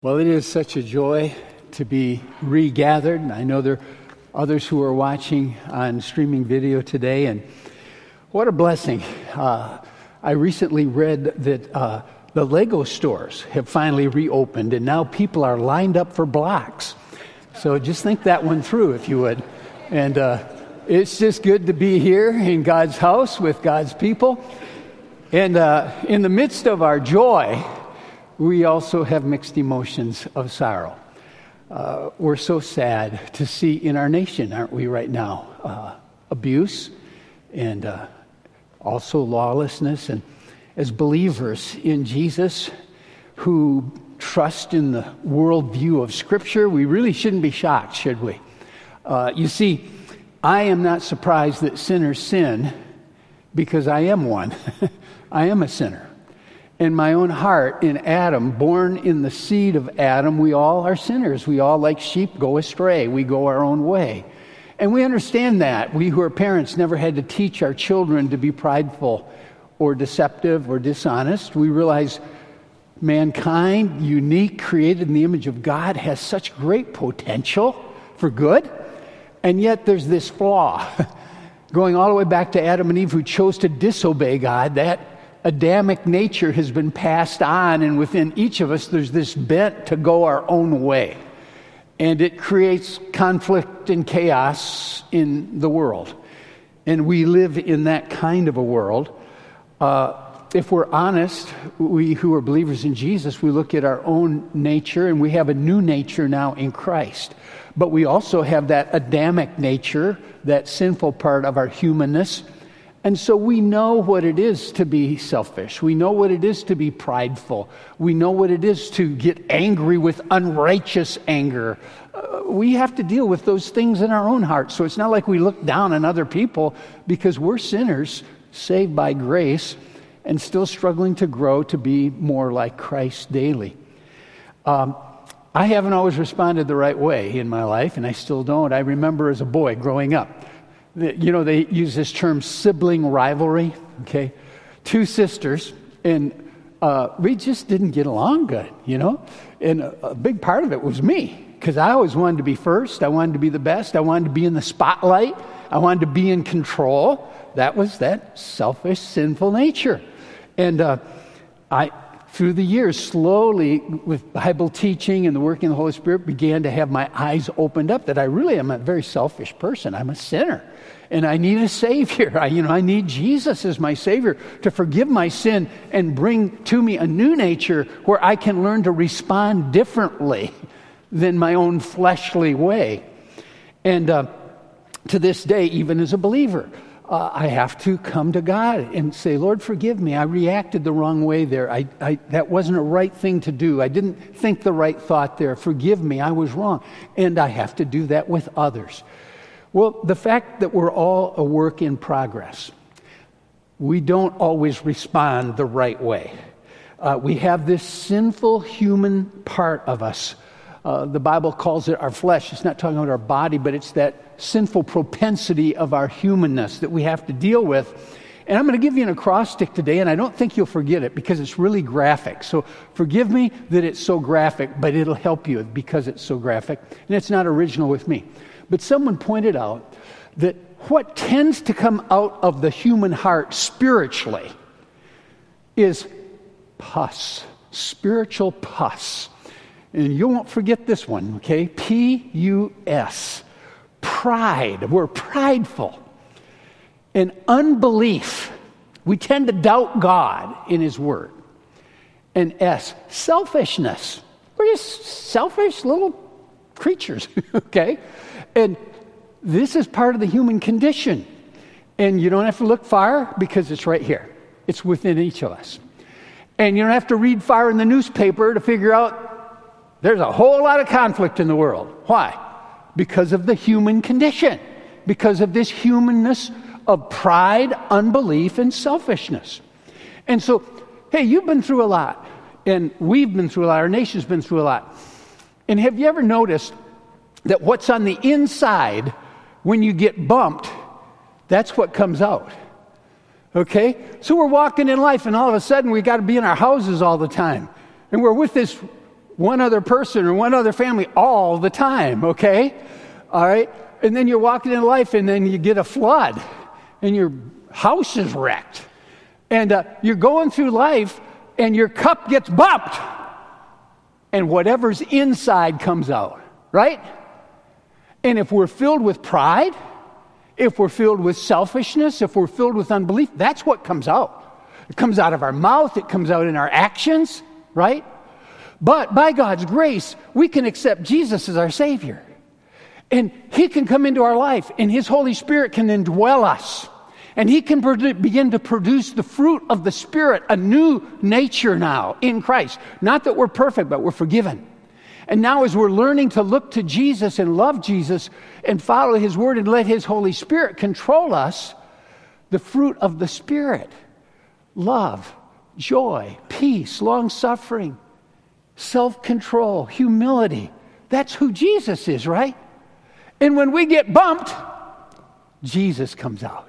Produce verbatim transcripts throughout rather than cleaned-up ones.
Well, it is such a joy to be regathered. I know there are others who are watching on streaming video today, and what a blessing. Uh, I recently read that uh, the Lego stores have finally reopened, and now people are lined up for blocks. So just think that one through, if you would. And uh, it's just good to be here in God's house with God's people. And uh, in the midst of our joy, we also have mixed emotions of sorrow. Uh, we're so sad to see in our nation, aren't we, right now? Uh, abuse and uh, also lawlessness. And as believers in Jesus who trust in the worldview of Scripture, we really shouldn't be shocked, should we? Uh, you see, I am not surprised that sinners sin because I am one. I am a sinner. In my own heart, in Adam, born in the seed of Adam, we all are sinners. We all, like sheep, go astray. We go our own way. And we understand that. We who are parents never had to teach our children to be prideful or deceptive or dishonest. We realize mankind, unique, created in the image of God, has such great potential for good. And yet there's this flaw, going all the way back to Adam and Eve, who chose to disobey God. That Adamic nature has been passed on, and within each of us there's this bent to go our own way. And it creates conflict and chaos in the world. And we live in that kind of a world. Uh, if we're honest, we who are believers in Jesus, we look at our own nature, and we have a new nature now in Christ. But we also have that Adamic nature, that sinful part of our humanness. And so we know what it is to be selfish. We know what it is to be prideful. We know what it is to get angry with unrighteous anger. Uh, we have to deal with those things in our own hearts. So it's not like we look down on other people, because we're sinners saved by grace and still struggling to grow to be more like Christ daily. Um, I haven't always responded the right way in my life, and I still don't. I remember as a boy growing up, you know, they use this term sibling rivalry, okay? Two sisters, and uh, we just didn't get along good, you know? And a, a big part of it was me, because I always wanted to be first. I wanted to be the best. I wanted to be in the spotlight. I wanted to be in control. That was that selfish, sinful nature. And uh, I, through the years, slowly, with Bible teaching and the working of the Holy Spirit, began to have my eyes opened up that I really am a very selfish person. I'm a sinner. And I need a Savior. I, you know, I need Jesus as my Savior to forgive my sin and bring to me a new nature where I can learn to respond differently than my own fleshly way. And uh, to this day, even as a believer, uh, I have to come to God and say, Lord, forgive me. I reacted the wrong way there. I, I, that wasn't a right thing to do. I didn't think the right thought there. Forgive me. I was wrong. And I have to do that with others. Well, the fact that we're all a work in progress, we don't always respond the right way. Uh, we have this sinful human part of us. Uh, the Bible calls it our flesh. It's not talking about our body, but it's that sinful propensity of our humanness that we have to deal with. And I'm going to give you an acrostic today, and I don't think you'll forget it because it's really graphic. So forgive me that it's so graphic, but it'll help you because it's so graphic. And it's not original with me. But someone pointed out that what tends to come out of the human heart spiritually is pus, spiritual pus. And you won't forget this one, okay? P U S, pride. We're prideful. And unbelief. We tend to doubt God in His Word. And S, selfishness. We're just selfish little creatures, okay? And this is part of the human condition. And you don't have to look far because it's right here. It's within each of us. And you don't have to read far in the newspaper to figure out there's a whole lot of conflict in the world. Why? Because of the human condition. Because of this humanness of pride, unbelief, and selfishness. And so, hey, you've been through a lot. And we've been through a lot. Our nation's been through a lot. And have you ever noticed that what's on the inside, when you get bumped, that's what comes out? Okay? So we're walking in life, and all of a sudden we got to be in our houses all the time. And we're with this one other person or one other family all the time, okay? All right? And then you're walking in life and then you get a flood and your house is wrecked. And uh, you're going through life and your cup gets bumped. And whatever's inside comes out, right? And if we're filled with pride, if we're filled with selfishness, if we're filled with unbelief, that's what comes out. It comes out of our mouth, it comes out in our actions, right? But by God's grace, we can accept Jesus as our Savior. And He can come into our life, and His Holy Spirit can indwell us. And He can produ- begin to produce the fruit of the Spirit, a new nature now in Christ. Not that we're perfect, but we're forgiven. And now as we're learning to look to Jesus and love Jesus and follow His Word and let His Holy Spirit control us, the fruit of the Spirit, love, joy, peace, long-suffering, self-control, humility. That's who Jesus is, right? And when we get bumped, Jesus comes out.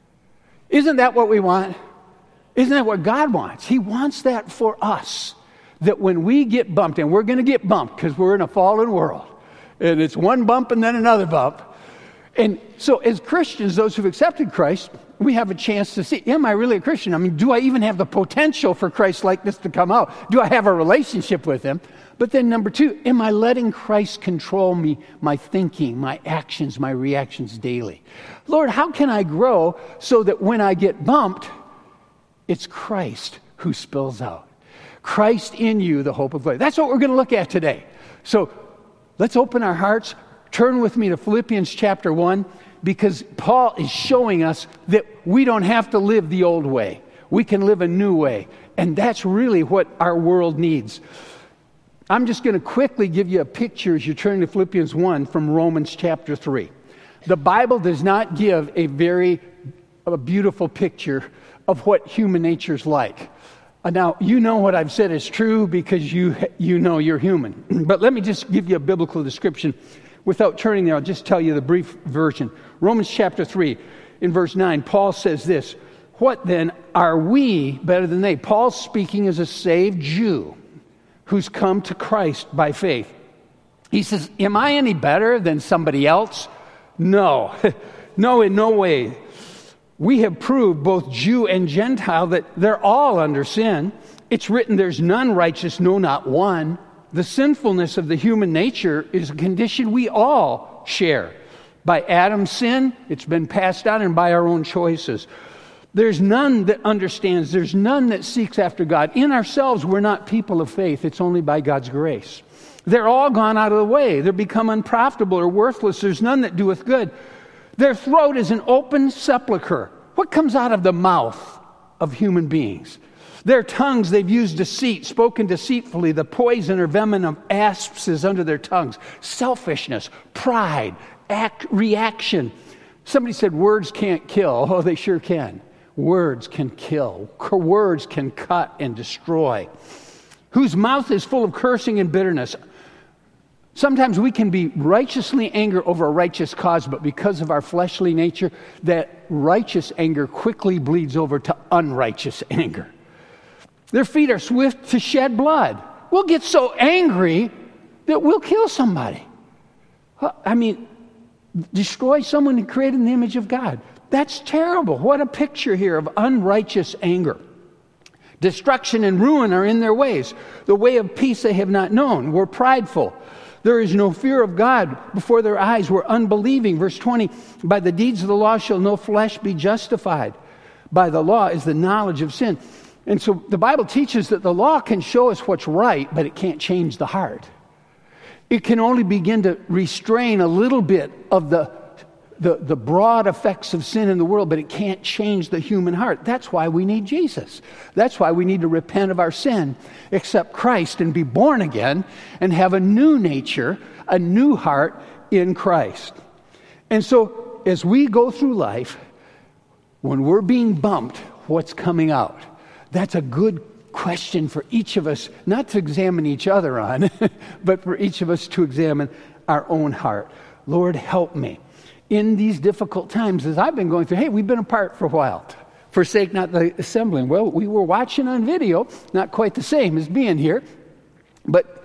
Isn't that what we want? Isn't that what God wants? He wants that for us. That when we get bumped, and we're going to get bumped because we're in a fallen world, and it's one bump and then another bump. And so as Christians, those who've accepted Christ, we have a chance to see, am I really a Christian? I mean, do I even have the potential for Christ-likeness to come out? Do I have a relationship with Him? But then number two, am I letting Christ control me, my thinking, my actions, my reactions daily? Lord, how can I grow so that when I get bumped, it's Christ who spills out? Christ in you, the hope of glory. That's what we're going to look at today. So let's open our hearts. Turn with me to Philippians chapter one, because Paul is showing us that we don't have to live the old way. We can live a new way. And that's really what our world needs. I'm just going to quickly give you a picture as you turn to Philippians one from Romans chapter three. The Bible does not give a very a beautiful picture of what human nature's like. Uh, now, you know what I've said is true because you you know you're human. But let me just give you a biblical description. Without turning there, I'll just tell you the brief version. Romans chapter three, in verse nine, Paul says this, "What then are we better than they?" Paul's speaking as a saved Jew who's come to Christ by faith. He says, am I any better than somebody else? No. No, in no way. We have proved, both Jew and Gentile, that they're all under sin. It's written, there's none righteous, no, not one. The sinfulness of the human nature is a condition we all share. By Adam's sin, it's been passed on, and by our own choices. There's none that understands. There's none that seeks after God. In ourselves, we're not people of faith. It's only by God's grace. They're all gone out of the way. They're become unprofitable or worthless. There's none that doeth good. Their throat is an open sepulcher. What comes out of the mouth of human beings? Their tongues, they've used deceit, spoken deceitfully. The poison or venom of asps is under their tongues. Selfishness, pride, act, reaction. Somebody said words can't kill. Oh, they sure can. Words can kill. Words can cut and destroy. Whose mouth is full of cursing and bitterness. Sometimes we can be righteously angry over a righteous cause, but because of our fleshly nature, that righteous anger quickly bleeds over to unrighteous anger. Their feet are swift to shed blood. We'll get so angry that we'll kill somebody. I mean, destroy someone created in the image of God. That's terrible. What a picture here of unrighteous anger. Destruction and ruin are in their ways. The way of peace they have not known. We're prideful. There is no fear of God before their eyes. We're unbelieving. Verse twenty, by the deeds of the law shall no flesh be justified. By the law is the knowledge of sin. And so the Bible teaches that the law can show us what's right, but it can't change the heart. It can only begin to restrain a little bit of the, the, the broad effects of sin in the world, but it can't change the human heart. That's why we need Jesus. That's why we need to repent of our sin, accept Christ, and be born again, and have a new nature, a new heart in Christ. And so as we go through life, when we're being bumped, what's coming out? That's a good question for each of us, not to examine each other on, but for each of us to examine our own heart. Lord, help me in these difficult times as I've been going through. Hey, we've been apart for a while. Forsake not the assembling. Well, we were watching on video, not quite the same as being here, but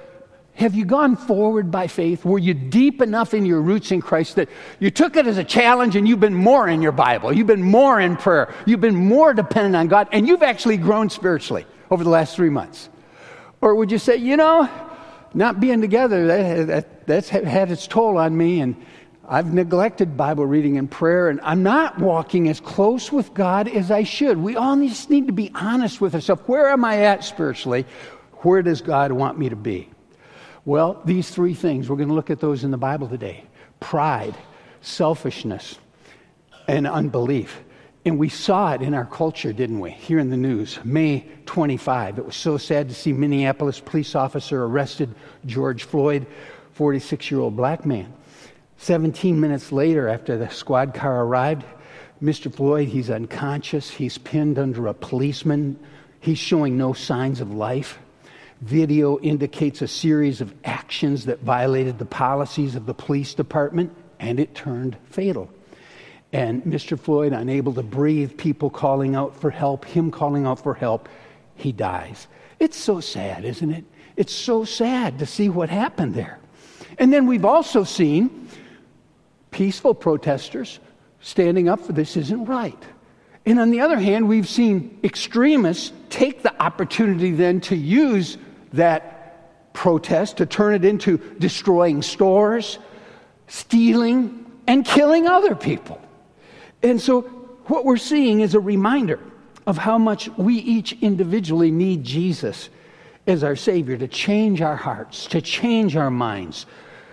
Have you gone forward by faith? Were you deep enough in your roots in Christ that you took it as a challenge and you've been more in your Bible, you've been more in prayer, you've been more dependent on God, and you've actually grown spiritually over the last three months? Or would you say, you know, not being together, that, that, that's had its toll on me, and I've neglected Bible reading and prayer, and I'm not walking as close with God as I should. We all just need to be honest with ourselves. Where am I at spiritually? Where does God want me to be? Well, these three things, we're going to look at those in the Bible today. Pride, selfishness, and unbelief. And we saw it in our culture, didn't we? Here in the news, May twenty-fifth. It was so sad to see Minneapolis police officer arrested George Floyd, forty-six-year-old black man. seventeen minutes later, after the squad car arrived, Mister Floyd, he's unconscious. He's pinned under a policeman. He's showing no signs of life. Video indicates a series of actions that violated the policies of the police department, and it turned fatal. And Mister Floyd, unable to breathe, people calling out for help, him calling out for help, he dies. It's so sad, isn't it? It's so sad to see what happened there. And then we've also seen peaceful protesters standing up for this isn't right. And on the other hand, we've seen extremists take the opportunity then to use that protest to turn it into destroying stores, stealing, and killing other people. And so what we're seeing is a reminder of how much we each individually need Jesus as our Savior to change our hearts, to change our minds,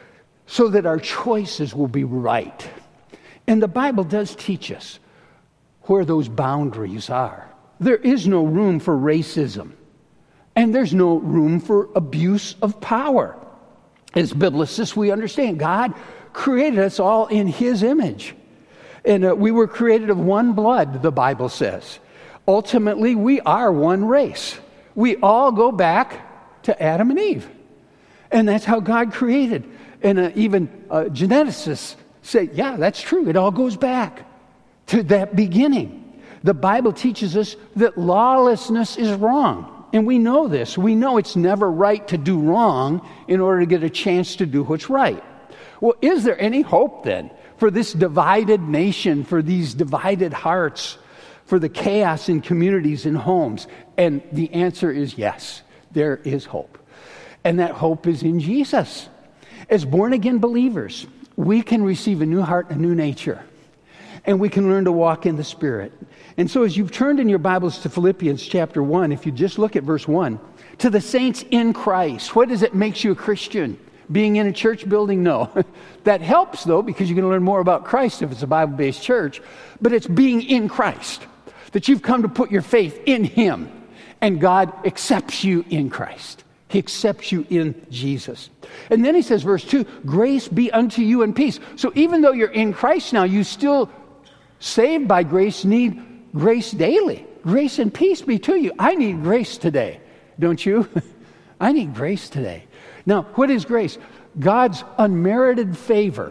so that our choices will be right. And the Bible does teach us where those boundaries are. There is no room for racism, and there's no room for abuse of power. As biblicists, we understand God created us all in His image. And uh, we were created of one blood, the Bible says. Ultimately, we are one race. We all go back to Adam and Eve. And that's how God created. And uh, even uh, geneticists say, yeah, that's true. It all goes back to that beginning. The Bible teaches us that lawlessness is wrong. And we know this. We know it's never right to do wrong in order to get a chance to do what's right. Well, is there any hope then for this divided nation, for these divided hearts, for the chaos in communities and homes? And the answer is yes, there is hope. And that hope is in Jesus. As born-again believers, we can receive a new heart, a new nature. And we can learn to walk in the Spirit. And so as you've turned in your Bibles to Philippians chapter one, if you just look at verse one, to the saints in Christ, what does it make you a Christian? Being in a church building? No. That helps, though, because you're going to learn more about Christ if it's a Bible-based church. But it's being in Christ, that you've come to put your faith in Him. And God accepts you in Christ. He accepts you in Jesus. And then he says, verse two, grace be unto you and peace. So even though you're in Christ now, you still, saved by grace, need grace daily. Grace and peace be to you. I need grace today, don't you? I need grace today. Now, what is grace? God's unmerited favor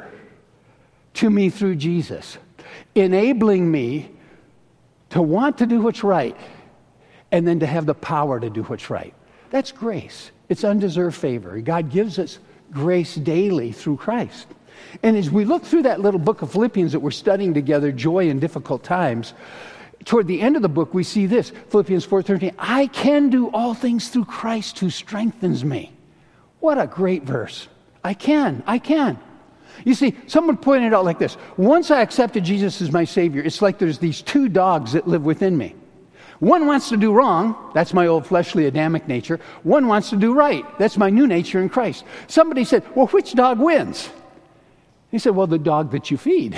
to me through Jesus, enabling me to want to do what's right and then to have the power to do what's right. That's grace. It's undeserved favor. God gives us grace daily through Christ. And as we look through that little book of Philippians that we're studying together, Joy in Difficult Times, toward the end of the book we see this, Philippians four thirteen, I can do all things through Christ who strengthens me. What a great verse. I can, I can. You see, someone pointed out like this, once I accepted Jesus as my Savior, it's like there's these two dogs that live within me. One wants to do wrong, that's my old fleshly Adamic nature. One wants to do right, that's my new nature in Christ. Somebody said, well, which dog wins? He said, well, the dog that you feed.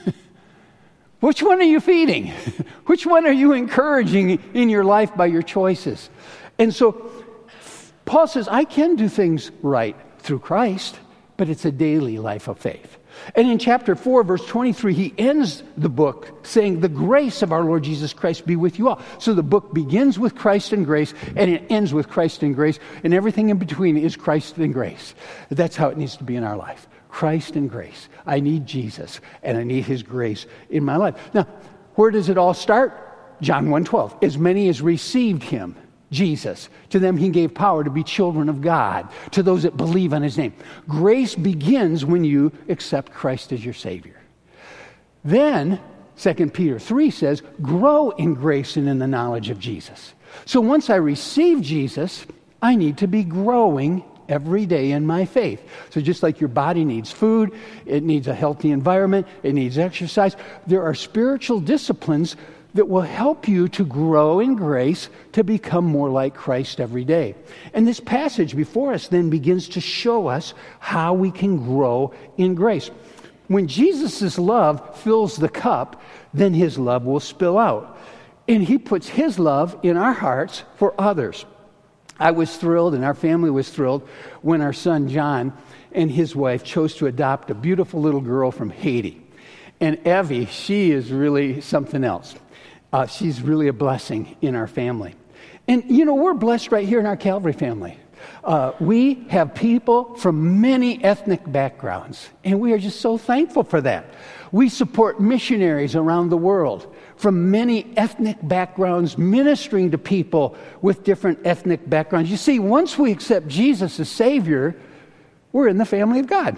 Which one are you feeding? Which one are you encouraging in your life by your choices? And so Paul says, I can do things right through Christ, but it's a daily life of faith. And in chapter four, verse twenty-three, he ends the book saying, the grace of our Lord Jesus Christ be with you all. So the book begins with Christ and grace, and it ends with Christ and grace, and everything in between is Christ and grace. That's how it needs to be in our life. Christ and grace. I need Jesus, and I need His grace in my life. Now, where does it all start? John one twelve. As many as received Him, Jesus. To them he gave power to be children of God, to those that believe on his name. Grace begins when you accept Christ as your Savior. Then, Second Peter three says, grow in grace and in the knowledge of Jesus. So once I receive Jesus, I need to be growing every day in my faith. So just like your body needs food, it needs a healthy environment, it needs exercise, there are spiritual disciplines that will help you to grow in grace to become more like Christ every day. And this passage before us then begins to show us how we can grow in grace. When Jesus' love fills the cup, then his love will spill out. And he puts his love in our hearts for others. I was thrilled, and our family was thrilled, when our son John and his wife chose to adopt a beautiful little girl from Haiti. And Evie, she is really something else. Uh, she's really a blessing in our family. And, you know, we're blessed right here in our Calvary family. Uh, we have people from many ethnic backgrounds, and we are just so thankful for that. We support missionaries around the world from many ethnic backgrounds, ministering to people with different ethnic backgrounds. You see, once we accept Jesus as Savior, we're in the family of God.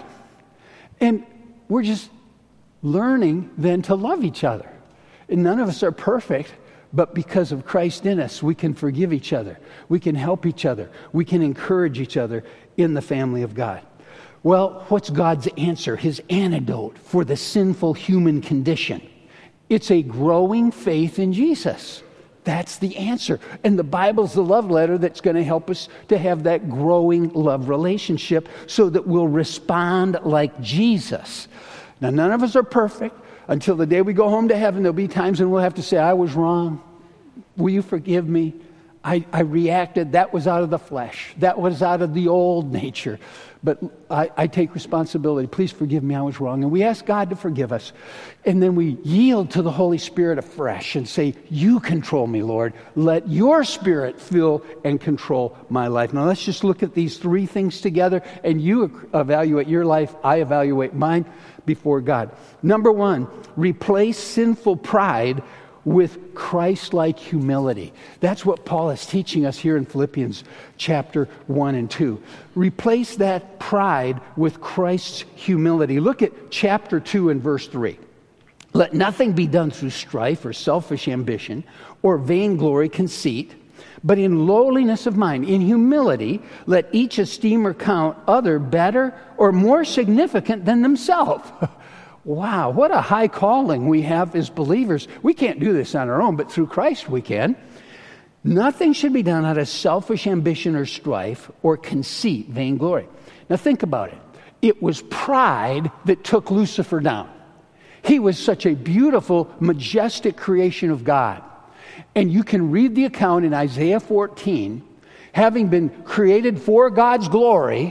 And we're just learning then to love each other. And none of us are perfect, but because of Christ in us, we can forgive each other. We can help each other. We can encourage each other in the family of God. Well, what's God's answer, his antidote for the sinful human condition? It's a growing faith in Jesus. That's the answer. And the Bible's the love letter that's going to help us to have that growing love relationship so that we'll respond like Jesus. Now, none of us are perfect. Until the day we go home to heaven, there'll be times when we'll have to say, I was wrong. Will you forgive me? I, I reacted. That was out of the flesh. That was out of the old nature. But I, I take responsibility. Please forgive me. I was wrong. And we ask God to forgive us. And then we yield to the Holy Spirit afresh and say, you control me, Lord. Let your Spirit fill and control my life. Now let's just look at these three things together. And you evaluate your life. I evaluate mine before God. Number one, replace sinful pride with Christ-like humility. That's what Paul is teaching us here in Philippians chapter one and two. Replace that pride with Christ's humility. Look at chapter two and verse three. Let nothing be done through strife or selfish ambition or vainglory, conceit, but in lowliness of mind, in humility, let each esteem or count other better or more significant than themselves. Wow, what a high calling we have as believers. We can't do this on our own, but through Christ we can. Nothing should be done out of selfish ambition or strife or conceit, vainglory. Now think about it. It was pride that took Lucifer down. He was such a beautiful, majestic creation of God. And you can read the account in Isaiah fourteen, having been created for God's glory.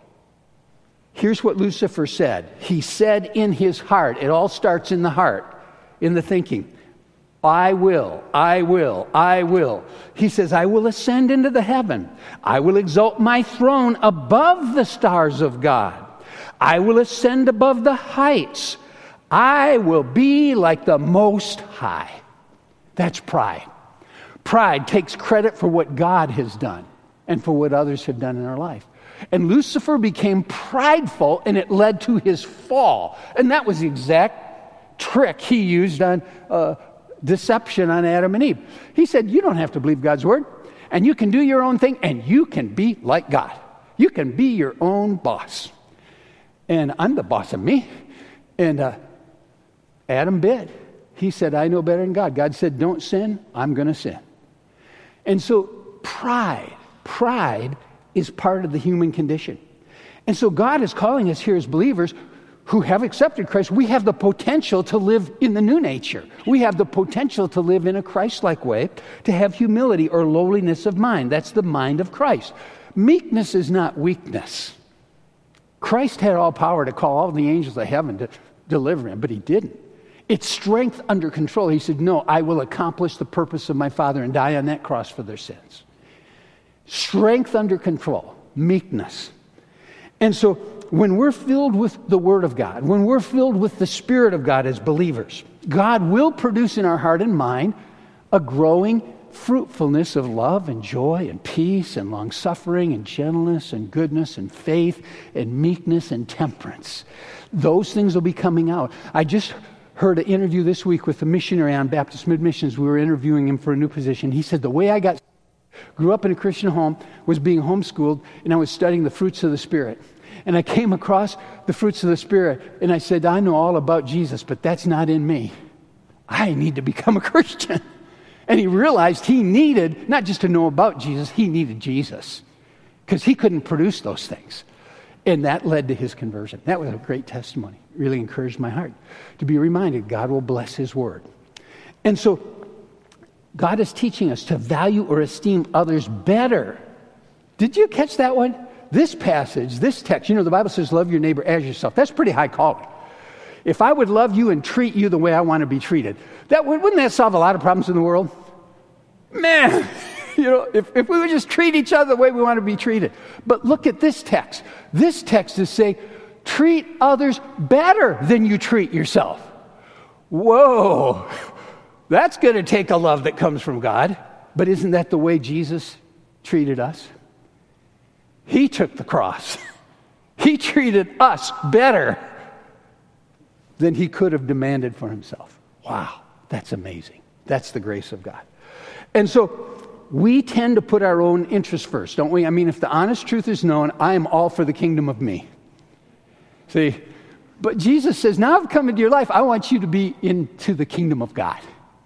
Here's what Lucifer said. He said in his heart, it all starts in the heart, in the thinking, I will, I will, I will. He says, I will ascend into the heaven. I will exalt my throne above the stars of God. I will ascend above the heights. I will be like the Most High. That's pride. Pride takes credit for what God has done and for what others have done in our life. And Lucifer became prideful, and it led to his fall. And that was the exact trick he used on uh, deception on Adam and Eve. He said, you don't have to believe God's word, and you can do your own thing, and you can be like God. You can be your own boss. And I'm the boss of me. And uh, Adam bid. He said, I know better than God. God said, don't sin. I'm going to sin. And so pride, pride is part of the human condition. And so God is calling us here as believers who have accepted Christ. We have the potential to live in the new nature. We have the potential to live in a Christ-like way, to have humility or lowliness of mind. That's the mind of Christ. Meekness is not weakness. Christ had all power to call all the angels of heaven to deliver him, but he didn't. It's strength under control. He said, no, I will accomplish the purpose of my Father and die on that cross for their sins. Strength under control, meekness. And so when we're filled with the Word of God, when we're filled with the Spirit of God as believers, God will produce in our heart and mind a growing fruitfulness of love and joy and peace and long-suffering and gentleness and goodness and faith and meekness and temperance. Those things will be coming out. I just heard an interview this week with a missionary on Baptist Mid-Missions. We were interviewing him for a new position. He said, the way I got, grew up in a Christian home, was being homeschooled, and I was studying the fruits of the Spirit. And I came across the fruits of the Spirit, and I said, I know all about Jesus, but that's not in me. I need to become a Christian. And he realized he needed, not just to know about Jesus, he needed Jesus. Because he couldn't produce those things. And that led to his conversion. That was a great testimony. It really encouraged my heart to be reminded God will bless his word. And so God is teaching us to value or esteem others better. Did you catch that one? This passage, this text, you know, the Bible says love your neighbor as yourself. That's pretty high calling. If I would love you and treat you the way I want to be treated, that would, wouldn't that solve a lot of problems in the world? Man, you know, if, if we would just treat each other the way we want to be treated. But look at this text. This text is saying, treat others better than you treat yourself. Whoa, that's going to take a love that comes from God. But isn't that the way Jesus treated us? He took the cross. He treated us better than he could have demanded for himself. Wow, that's amazing. That's the grace of God. And so we tend to put our own interests first, don't we? I mean, if the honest truth is known, I am all for the kingdom of me. See, but Jesus says, now I've come into your life, I want you to be into the kingdom of God.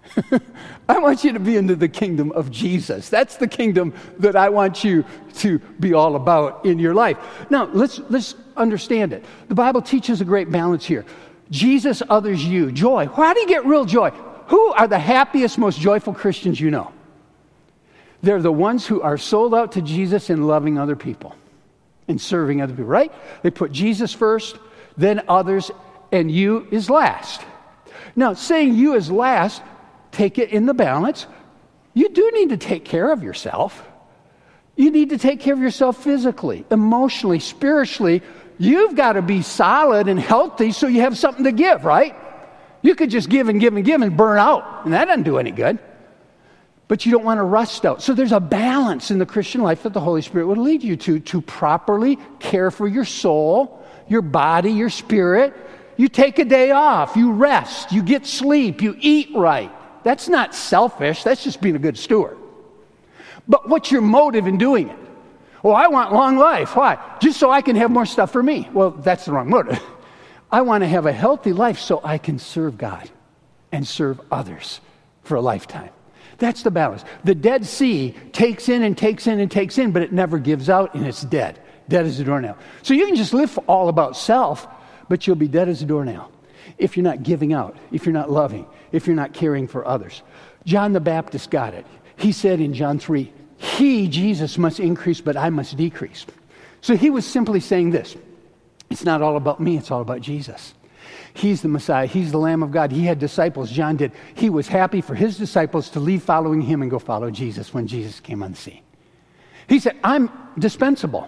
I want you to be into the kingdom of Jesus. That's the kingdom that I want you to be all about in your life. Now, let's let's understand it. The Bible teaches a great balance here. Jesus, others, you. Joy. How do you get real joy? Who are the happiest, most joyful Christians you know? They're the ones who are sold out to Jesus and loving other people and serving other people, right? They put Jesus first, then others, and you is last. Now, saying you is last, take it in the balance. You do need to take care of yourself. You need to take care of yourself physically, emotionally, spiritually. You've got to be solid and healthy so you have something to give, right? You could just give and give and give and burn out, and that doesn't do any good. But you don't want to rust out. So there's a balance in the Christian life that the Holy Spirit would lead you to, to properly care for your soul, your body, your spirit. You take a day off, you rest, you get sleep, you eat right. That's not selfish, that's just being a good steward. But what's your motive in doing it? Well, I want long life. Why? Just so I can have more stuff for me. Well, that's the wrong motive. I want to have a healthy life so I can serve God and serve others for a lifetime. That's the balance. The Dead Sea takes in and takes in and takes in, but it never gives out, and it's dead. Dead as a doornail. So you can just live all about self, but you'll be dead as a doornail if you're not giving out, if you're not loving, if you're not caring for others. John the Baptist got it. He said in John three, he, Jesus, must increase, but I must decrease. So he was simply saying this. It's not all about me, it's all about Jesus. He's the Messiah. He's the Lamb of God. He had disciples. John did. He was happy for his disciples to leave following him and go follow Jesus when Jesus came on the scene. He said, I'm dispensable.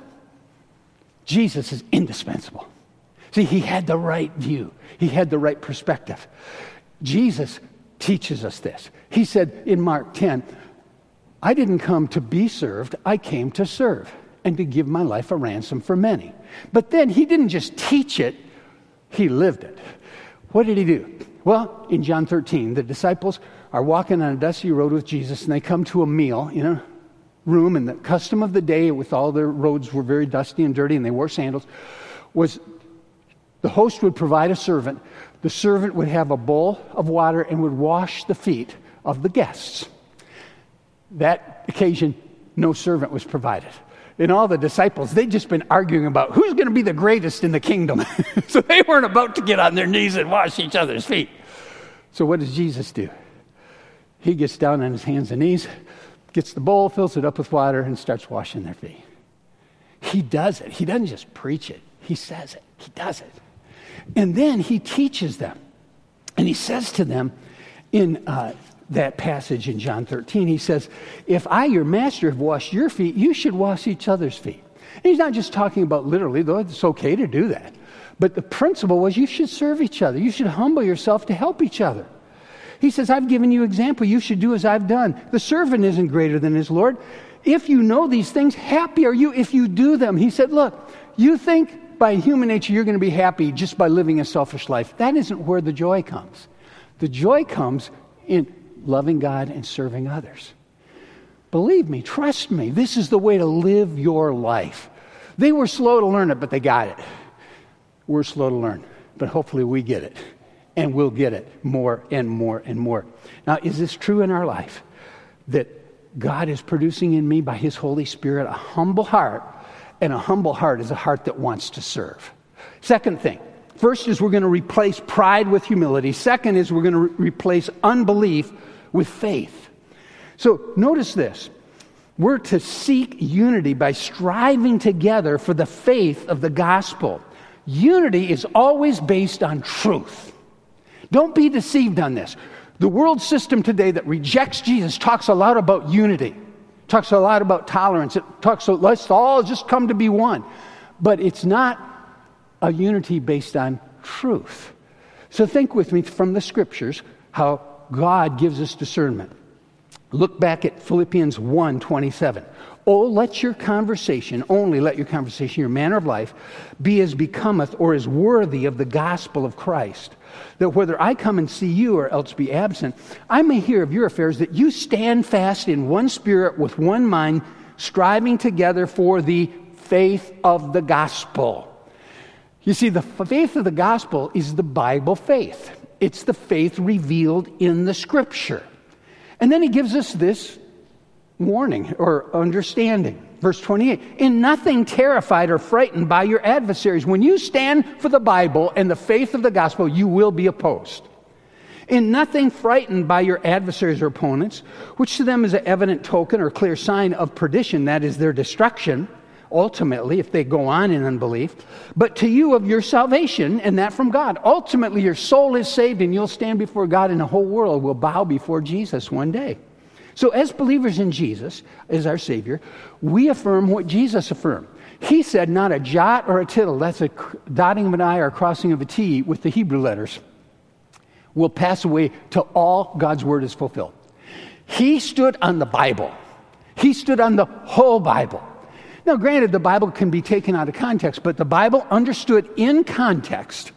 Jesus is indispensable. See, he had the right view. He had the right perspective. Jesus teaches us this. He said in Mark ten, I didn't come to be served, I came to serve and to give my life a ransom for many. But then he didn't just teach it, he lived it. What did he do? Well, in John thirteen, the disciples are walking on a dusty road with Jesus, and they come to a meal in a room, and the custom of the day, with all their roads were very dusty and dirty, and they wore sandals, was the host would provide a servant. The servant would have a bowl of water and would wash the feet of the guests. That occasion, no servant was provided. And all the disciples, they'd just been arguing about who's going to be the greatest in the kingdom. So they weren't about to get on their knees and wash each other's feet. So what does Jesus do? He gets down on his hands and knees, gets the bowl, fills it up with water, and starts washing their feet. He does it. He doesn't just preach it. He says it. He does it. And then he teaches them. And he says to them in uh, that passage in John thirteen, he says, if I, your master, have washed your feet, you should wash each other's feet. And he's not just talking about literally, though it's okay to do that. But the principle was you should serve each other. You should humble yourself to help each other. He says, I've given you example. You should do as I've done. The servant isn't greater than his Lord. If you know these things, happy are you if you do them. He said, look, you think by human nature you're going to be happy just by living a selfish life. That isn't where the joy comes. The joy comes in loving God and serving others. Believe me, trust me, this is the way to live your life. They were slow to learn it, but they got it. We're slow to learn, but hopefully we get it. And we'll get it more and more and more. Now, is this true in our life? That God is producing in me by His Holy Spirit a humble heart, and a humble heart is a heart that wants to serve. Second thing, first is we're going to replace pride with humility. Second is we're going to re- replace unbelief with faith. So notice this. We're to seek unity by striving together for the faith of the gospel. Unity is always based on truth. Don't be deceived on this. The world system today that rejects Jesus talks a lot about unity, talks a lot about tolerance. It talks, let's all just come to be one. But it's not a unity based on truth. So think with me from the scriptures how God gives us discernment. Look back at Philippians one twenty-seven. Oh, let your conversation, only let your conversation, your manner of life, be as becometh or as worthy of the gospel of Christ. That whether I come and see you or else be absent, I may hear of your affairs, that you stand fast in one spirit with one mind, striving together for the faith of the gospel. You see, the faith of the gospel is the Bible faith. It's the faith revealed in the scripture. And then he gives us this warning or understanding. Verse twenty-eight, in nothing terrified or frightened by your adversaries. When you stand for the Bible and the faith of the gospel, you will be opposed. In nothing frightened by your adversaries or opponents, which to them is an evident token or clear sign of perdition, that is their destruction, ultimately, if they go on in unbelief, but to you of your salvation, and that from God. Ultimately, your soul is saved, and you'll stand before God, and the whole world will bow before Jesus one day. So as believers in Jesus, as our Savior, we affirm what Jesus affirmed. He said not a jot or a tittle, that's a dotting of an I or a crossing of a T with the Hebrew letters, will pass away till all God's word is fulfilled. He stood on the Bible. He stood on the whole Bible. Now, granted, the Bible can be taken out of context, but the Bible understood in context,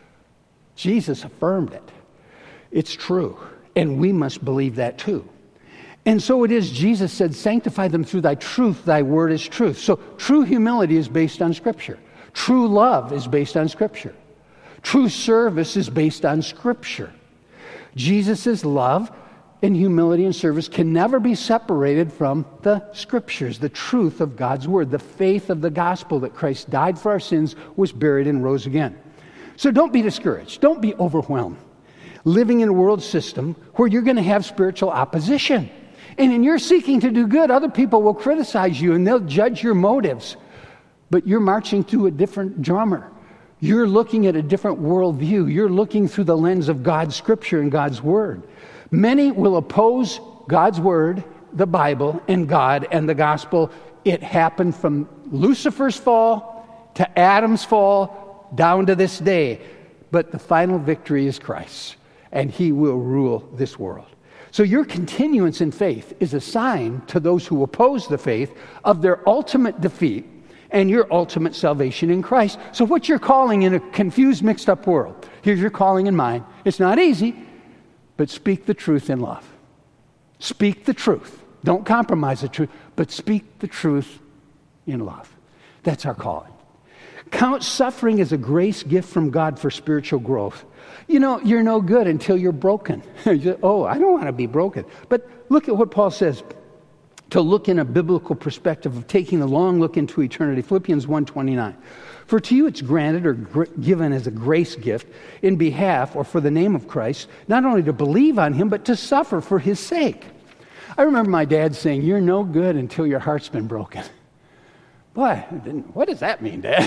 Jesus affirmed it. It's true, and we must believe that too. And so it is, Jesus said, sanctify them through thy truth, thy word is truth. So true humility is based on Scripture. True love is based on Scripture. True service is based on Scripture. Jesus' love and humility and service can never be separated from the Scriptures, the truth of God's word, the faith of the gospel that Christ died for our sins, was buried, and rose again. So don't be discouraged. Don't be overwhelmed. Living in a world system where you're going to have spiritual opposition. And in your seeking to do good, other people will criticize you and they'll judge your motives. But you're marching to a different drummer. You're looking at a different worldview. You're looking through the lens of God's Scripture and God's Word. Many will oppose God's Word, the Bible, and God and the gospel. It happened from Lucifer's fall to Adam's fall down to this day. But the final victory is Christ, and He will rule this world. So your continuance in faith is a sign to those who oppose the faith of their ultimate defeat and your ultimate salvation in Christ. So what's your calling in a confused, mixed up world? Here's your calling in mind. It's not easy, but speak the truth in love. Speak the truth. Don't compromise the truth, but speak the truth in love. That's our calling. Count suffering as a grace gift from God for spiritual growth. You know, you're no good until you're broken. Oh, I don't want to be broken. But look at what Paul says, to look in a biblical perspective of taking a long look into eternity. Philippians one twenty-nine. For to you it's granted or gr- given as a grace gift in behalf or for the name of Christ, not only to believe on Him, but to suffer for His sake. I remember my dad saying, you're no good until your heart's been broken. Boy, what does that mean, Dad?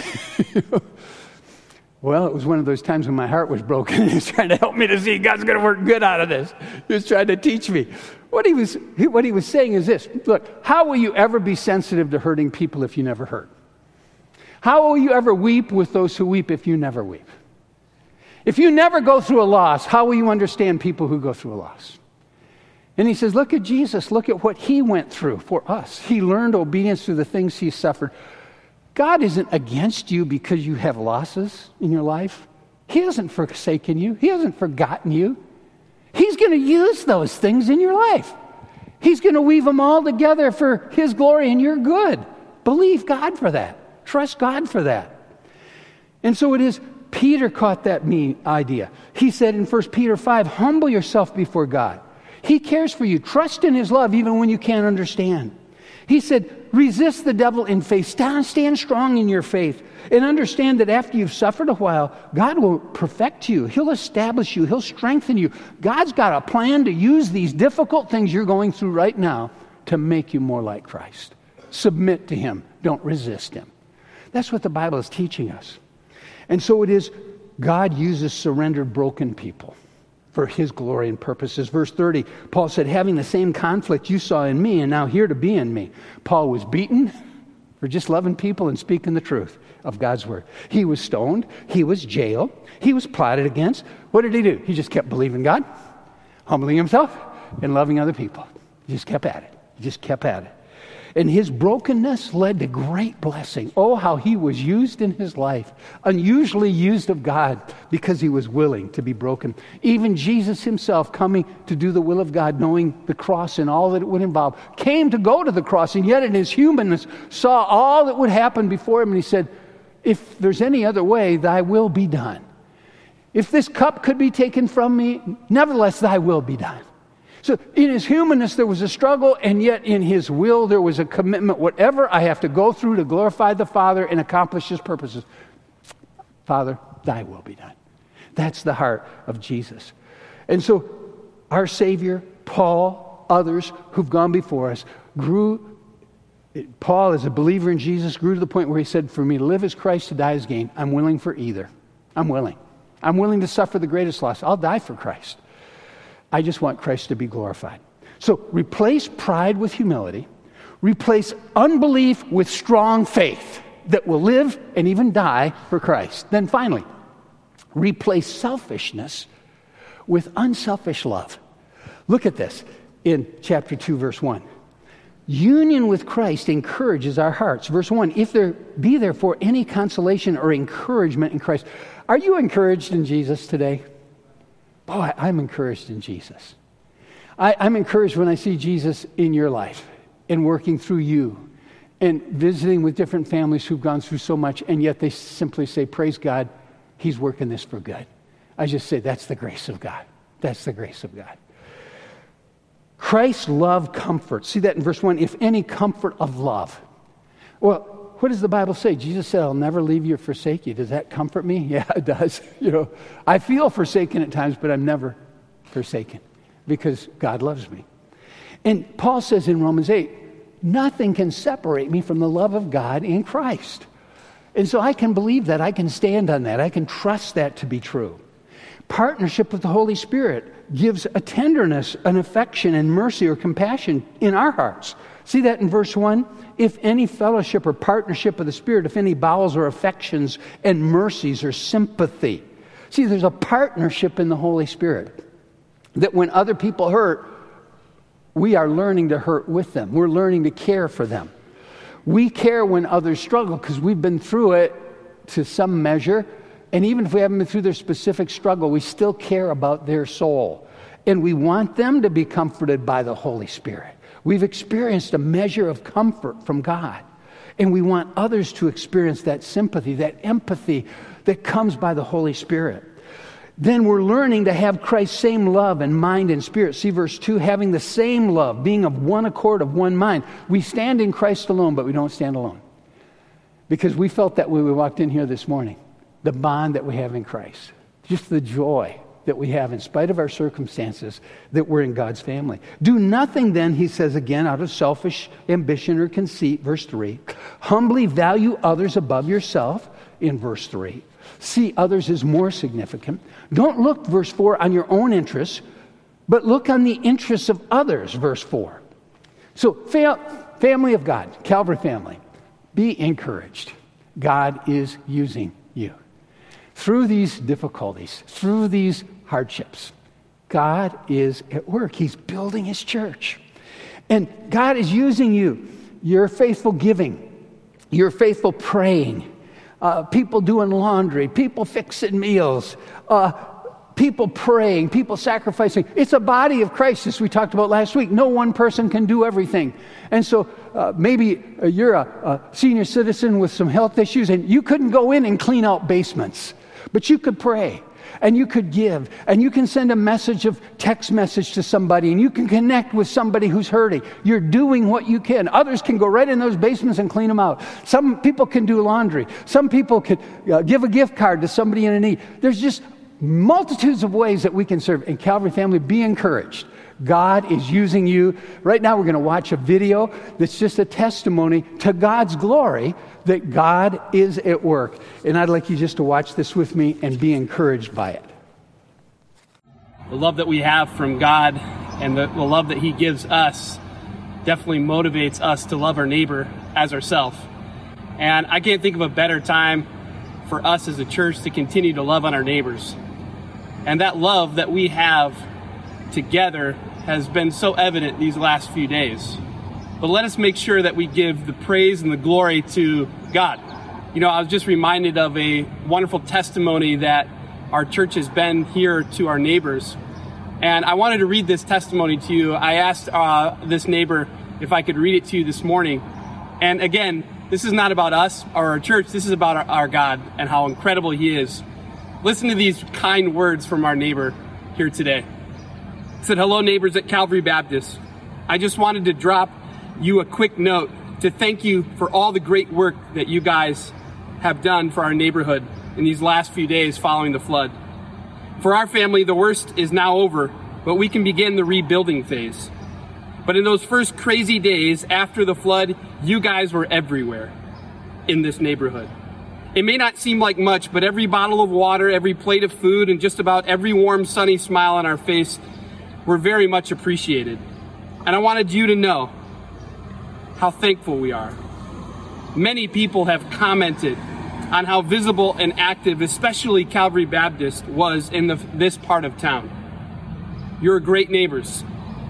Well, it was one of those times when my heart was broken. He was trying to help me to see God's going to work good out of this. He was trying to teach me. What he was, what he was saying is this. Look, how will you ever be sensitive to hurting people if you never hurt? How will you ever weep with those who weep if you never weep? If you never go through a loss, how will you understand people who go through a loss? And he says, look at Jesus. Look at what he went through for us. He learned obedience through the things he suffered. God isn't against you because you have losses in your life. He hasn't forsaken you. He hasn't forgotten you. He's going to use those things in your life. He's going to weave them all together for his glory and your good. Believe God for that. Trust God for that. And so it is, Peter caught that me idea. He said in First Peter five, humble yourself before God. He cares for you. Trust in his love even when you can't understand. He said, resist the devil in faith. Stand, stand strong in your faith. And understand that after you've suffered a while, God will perfect you. He'll establish you. He'll strengthen you. God's got a plan to use these difficult things you're going through right now to make you more like Christ. Submit to him. Don't resist him. That's what the Bible is teaching us. And so it is, God uses surrendered, broken people for his glory and purposes. Verse thirty, Paul said, having the same conflict you saw in me and now here to be in me. Paul was beaten for just loving people and speaking the truth of God's word. He was stoned. He was jailed. He was plotted against. What did he do? He just kept believing God, humbling himself, and loving other people. He just kept at it. He just kept at it. And his brokenness led to great blessing. Oh, how he was used in his life. Unusually used of God because he was willing to be broken. Even Jesus himself, coming to do the will of God, knowing the cross and all that it would involve, came to go to the cross, and yet in his humanness saw all that would happen before him, and he said, if there's any other way, thy will be done. If this cup could be taken from me, nevertheless, thy will be done. So in his humanness, there was a struggle, and yet in his will, there was a commitment. Whatever I have to go through to glorify the Father and accomplish his purposes, Father, thy will be done. That's the heart of Jesus. And so our Savior, Paul, others who've gone before us, grew. Paul, as a believer in Jesus, grew to the point where he said, for me to live as Christ, to die as gain. I'm willing for either. I'm willing. I'm willing to suffer the greatest loss. I'll die for Christ. I just want Christ to be glorified. So replace pride with humility. Replace unbelief with strong faith that will live and even die for Christ. Then finally, replace selfishness with unselfish love. Look at this in chapter two, verse one. Union with Christ encourages our hearts. Verse one, if there be therefore any consolation or encouragement in Christ. Are you encouraged in Jesus today? Boy, I'm encouraged in Jesus. I, I'm encouraged when I see Jesus in your life and working through you and visiting with different families who've gone through so much, and yet they simply say, praise God, he's working this for good. I just say, that's the grace of God. That's the grace of God. Christ's love comforts. See that in verse one, if any comfort of love. Well, what does the Bible say? Jesus said, I'll never leave you or forsake you. Does that comfort me? Yeah, it does. You know, I feel forsaken at times, but I'm never forsaken because God loves me. And Paul says in Romans eight, nothing can separate me from the love of God in Christ. And so I can believe that. I can stand on that. I can trust that to be true. Partnership with the Holy Spirit gives a tenderness, an affection, and mercy or compassion in our hearts. See that in verse one? If any fellowship or partnership of the Spirit, if any bowels or affections and mercies or sympathy. See, there's a partnership in the Holy Spirit. That when other people hurt, we are learning to hurt with them. We're learning to care for them. We care when others struggle because we've been through it to some measure. And even if we haven't been through their specific struggle, we still care about their soul. And we want them to be comforted by the Holy Spirit. We've experienced a measure of comfort from God. And we want others to experience that sympathy, that empathy that comes by the Holy Spirit. Then we're learning to have Christ's same love and mind and spirit. See verse two, having the same love, being of one accord, of one mind. We stand in Christ alone, but we don't stand alone. Because we felt that when we walked in here this morning. The bond that we have in Christ. Just the joy that we have in spite of our circumstances that we're in God's family. Do nothing then, he says again, out of selfish ambition or conceit, verse three. Humbly value others above yourself, in verse three. See others as more significant. Don't look, verse four, on your own interests, but look on the interests of others, verse four. So, fa- family of God, Calvary family, be encouraged. God is using you. through these difficulties, through these hardships, God is at work. He's building his church. And God is using you, your faithful giving, your faithful praying, uh, people doing laundry, people fixing meals, uh, people praying, people sacrificing. It's a body of Christ, as we talked about last week. No one person can do everything. And so uh, maybe uh, you're a, a senior citizen with some health issues, and you couldn't go in and clean out basements, but you could pray. And you could give, and you can send a message of text message to somebody, and you can connect with somebody who's hurting. You're doing what you can. Others can go right in those basements and clean them out. Some people can do laundry. Some people could uh, give a gift card to somebody in a need. There's just multitudes of ways that we can serve. And Calvary family, be encouraged. God is using you. Right now we're going to watch a video that's just a testimony to God's glory that God is at work. And I'd like you just to watch this with me and be encouraged by it. The love that we have from God and the, the love that he gives us definitely motivates us to love our neighbor as ourselves. And I can't think of a better time for us as a church to continue to love on our neighbors. And that love that we have together has been so evident these last few days. But let us make sure that we give the praise and the glory to God. You know, I was just reminded of a wonderful testimony that our church has been here to our neighbors. And I wanted to read this testimony to you. I asked uh, this neighbor if I could read it to you this morning. And again, this is not about us or our church. This is about our, our God and how incredible he is. Listen to these kind words from our neighbor here today. It said, "Hello, neighbors at Calvary Baptist. I just wanted to drop you a quick note to thank you for all the great work that you guys have done for our neighborhood in these last few days following the flood. For our family, the worst is now over, but we can begin the rebuilding phase. But in those first crazy days after the flood, you guys were everywhere in this neighborhood. It may not seem like much, but every bottle of water, every plate of food, and just about every warm, sunny smile on our face were very much appreciated. And I wanted you to know how thankful we are. Many people have commented on how visible and active, especially Calvary Baptist, was in the, this part of town. You're great neighbors.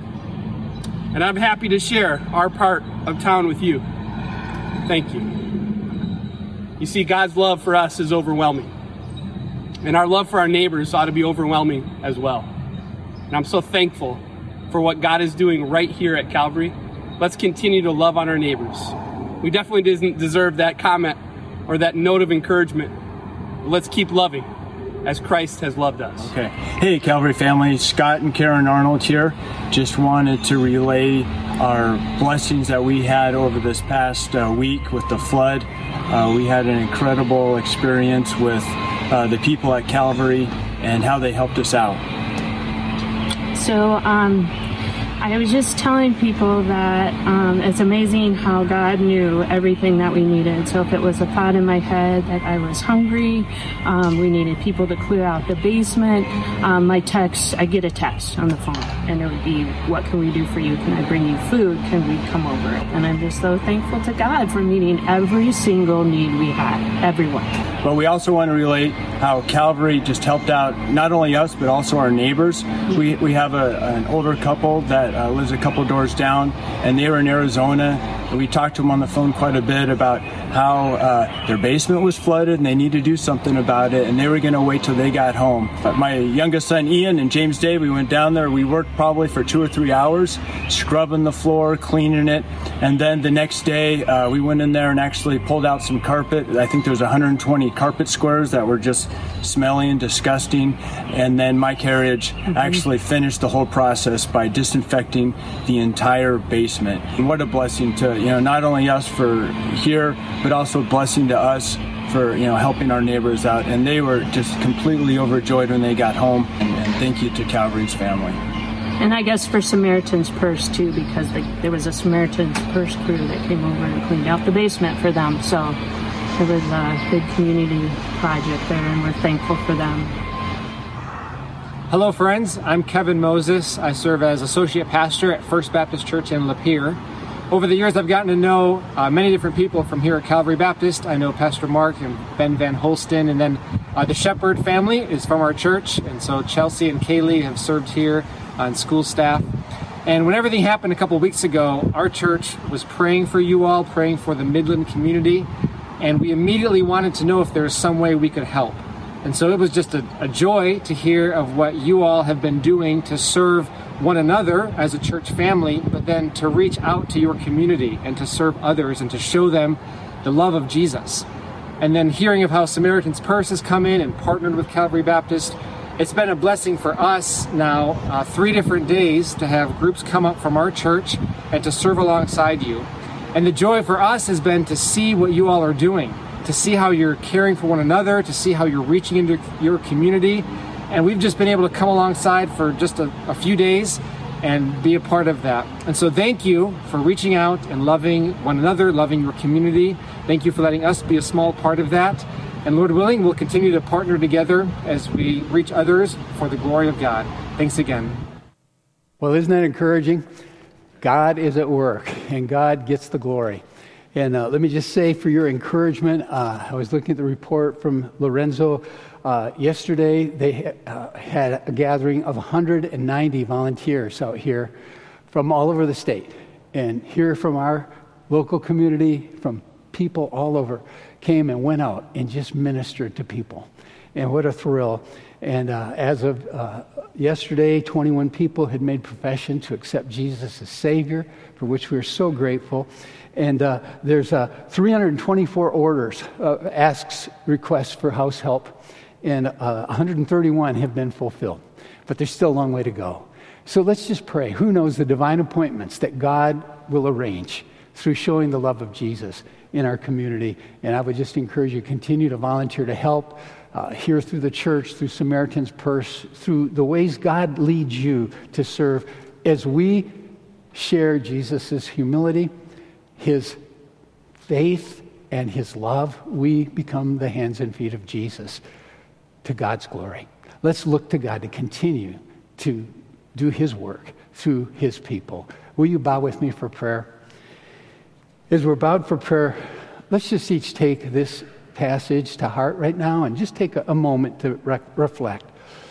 And I'm happy to share our part of town with you. Thank you." You see, God's love for us is overwhelming. And our love for our neighbors ought to be overwhelming as well. And I'm so thankful for what God is doing right here at Calvary. Let's continue to love on our neighbors. We definitely didn't deserve that comment or that note of encouragement. Let's keep loving as Christ has loved us. Okay. Hey, Calvary family. Scott and Karen Arnold here. Just wanted to relay our blessings that we had over this past uh, week with the flood. Uh, we had an incredible experience with uh, the people at Calvary and how they helped us out. So, um, I was just telling people that um, it's amazing how God knew everything that we needed. So if it was a thought in my head that I was hungry, um, we needed people to clear out the basement, um, my text, I get a text on the phone, and it would be, "What can we do for you? Can I bring you food? Can we come over?" And I'm just so thankful to God for meeting every single need we had, everyone. But we also want to relate how Calvary just helped out not only us, but also our neighbors. We, we have a, an older couple that Uh, lives a couple doors down, and they were in Arizona. We talked to them on the phone quite a bit about how uh, their basement was flooded and they need to do something about it, and they were going to wait till they got home. But my youngest son Ian and James Day, we went down there. We worked probably for two or three hours scrubbing the floor, cleaning it, and then the next day uh, we went in there and actually pulled out some carpet. I think there was one hundred twenty carpet squares that were just smelly and disgusting, and then Mike Heritage mm-hmm. actually finished the whole process by disinfecting the entire basement. And what a blessing to, you know, not only us for here, but also a blessing to us for, you know, helping our neighbors out. And they were just completely overjoyed when they got home. And, and thank you to Calvary's family. And I guess for Samaritan's Purse too, because they, there was a Samaritan's Purse crew that came over and cleaned out the basement for them. So it was a big community project there, and we're thankful for them. Hello friends, I'm Kevin Moses. I serve as Associate Pastor at First Baptist Church in Lapeer. over the years, I've gotten to know uh, many different people from here at Calvary Baptist. I know Pastor Mark and Ben Van Holsten, and then uh, the Shepherd family is from our church, and so Chelsea and Kaylee have served here on school staff. And when everything happened a couple weeks ago, our church was praying for you all, praying for the Midland community, and we immediately wanted to know if there was some way we could help. And so it was just a, a joy to hear of what you all have been doing to serve one another as a church family, but then to reach out to your community and to serve others and to show them the love of Jesus. And then hearing of how Samaritan's Purse has come in and partnered with Calvary Baptist, it's been a blessing for us now, uh, three different days to have groups come up from our church and to serve alongside you. And the joy for us has been to see what you all are doing, to see how you're caring for one another, to see how you're reaching into your community. And we've just been able to come alongside for just a, a few days and be a part of that. And so thank you for reaching out and loving one another, loving your community. Thank you for letting us be a small part of that. And Lord willing, we'll continue to partner together as we reach others for the glory of God. Thanks again. Well, isn't that encouraging? God is at work, and God gets the glory. And uh, let me just say for your encouragement, uh, I was looking at the report from Lorenzo. Uh, yesterday, they uh, had a gathering of one hundred ninety volunteers out here from all over the state. And here from our local community, from people all over, came and went out and just ministered to people. And what a thrill. And uh, as of uh, yesterday, twenty-one people had made profession to accept Jesus as Savior, for which we are so grateful. And uh, there's uh, three hundred twenty-four orders, uh, asks, requests for house help, and uh, one hundred thirty-one have been fulfilled. But there's still a long way to go. So let's just pray. Who knows the divine appointments that God will arrange through showing the love of Jesus in our community. And I would just encourage you to continue to volunteer to help uh, here through the church, through Samaritan's Purse, through the ways God leads you to serve as we share Jesus' humility, his faith, and his love. We become the hands and feet of Jesus to God's glory. Let's look to God to continue to do his work through his people. Will you bow with me for prayer? As we're bowed for prayer, let's just each take this passage to heart right now and just take a, a moment to re- reflect.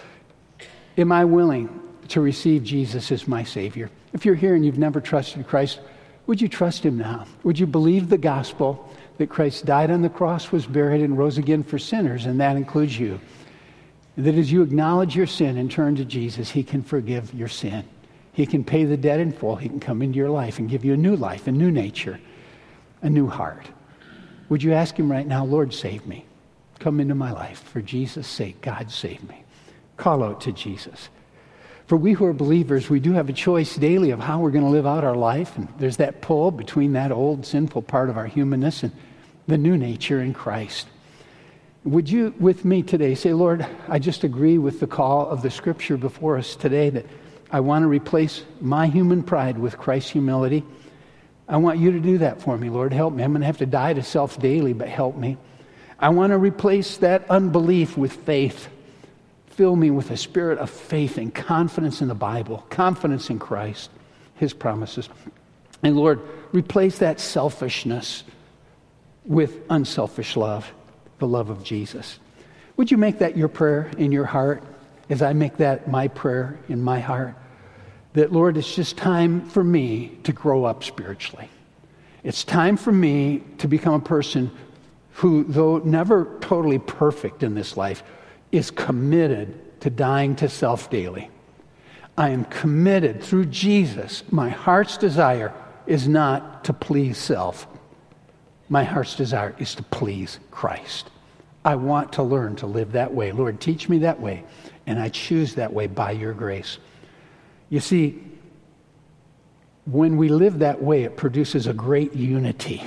Am I willing to receive Jesus as my Savior? If you're here and you've never trusted Christ, would you trust him now? Would you believe the gospel that Christ died on the cross, was buried, and rose again for sinners, and that includes you? That as you acknowledge your sin and turn to Jesus, he can forgive your sin. He can pay the debt in full. He can come into your life and give you a new life, a new nature, a new heart. Would you ask him right now, Lord, save me. Come into my life. For Jesus' sake, God, save me. Call out to Jesus. For we who are believers, we do have a choice daily of how we're going to live out our life. And there's that pull between that old sinful part of our humanness and the new nature in Christ. Would you, with me today, say, Lord, I just agree with the call of the scripture before us today that I want to replace my human pride with Christ's humility. I want you to do that for me, Lord. Help me. I'm going to have to die to self daily, but help me. I want to replace that unbelief with faith. Fill me with a spirit of faith and confidence in the Bible, confidence in Christ, his promises. And Lord, replace that selfishness with unselfish love, the love of Jesus. Would you make that your prayer in your heart as I make that my prayer in my heart? That, Lord, it's just time for me to grow up spiritually. It's time for me to become a person who, though never totally perfect in this life, is committed to dying to self daily. I am committed through Jesus. My heart's desire is not to please self. My heart's desire is to please Christ. I want to learn to live that way. Lord, teach me that way, and I choose that way by your grace. You see, when we live that way, it produces a great unity.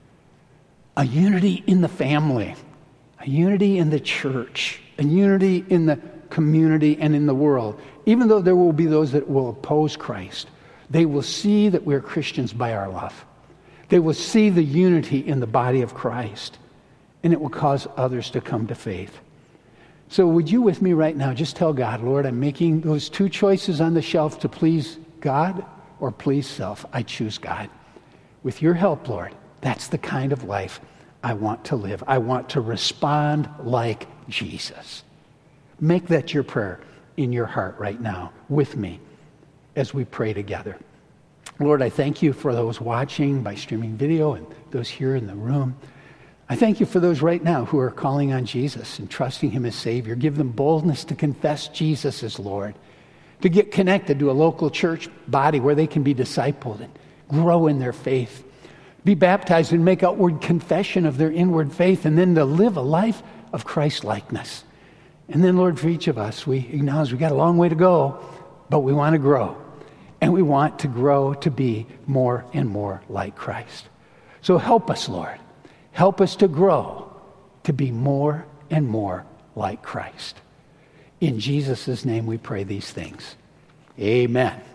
A unity in the family, a unity in the church, a unity in the community and in the world. Even though there will be those that will oppose Christ, they will see that we're Christians by our love. They will see the unity in the body of Christ, and it will cause others to come to faith. So would you with me right now just tell God, Lord, I'm making those two choices on the shelf to please God or please self. I choose God. with your help, Lord, that's the kind of life I want to live. I want to respond like Jesus. Make that your prayer in your heart right now with me as we pray together. Lord, I thank you for those watching by streaming video and those here in the room. I thank you for those right now who are calling on Jesus and trusting him as Savior. Give them boldness to confess Jesus as Lord, to get connected to a local church body where they can be discipled and grow in their faith, be baptized and make outward confession of their inward faith, and then to live a life of Christ-likeness. And then, Lord, for each of us, we acknowledge we got a long way to go, but we want to grow. And we want to grow to be more and more like Christ. So help us, Lord. Help us to grow to be more and more like Christ. In Jesus' name we pray these things. Amen.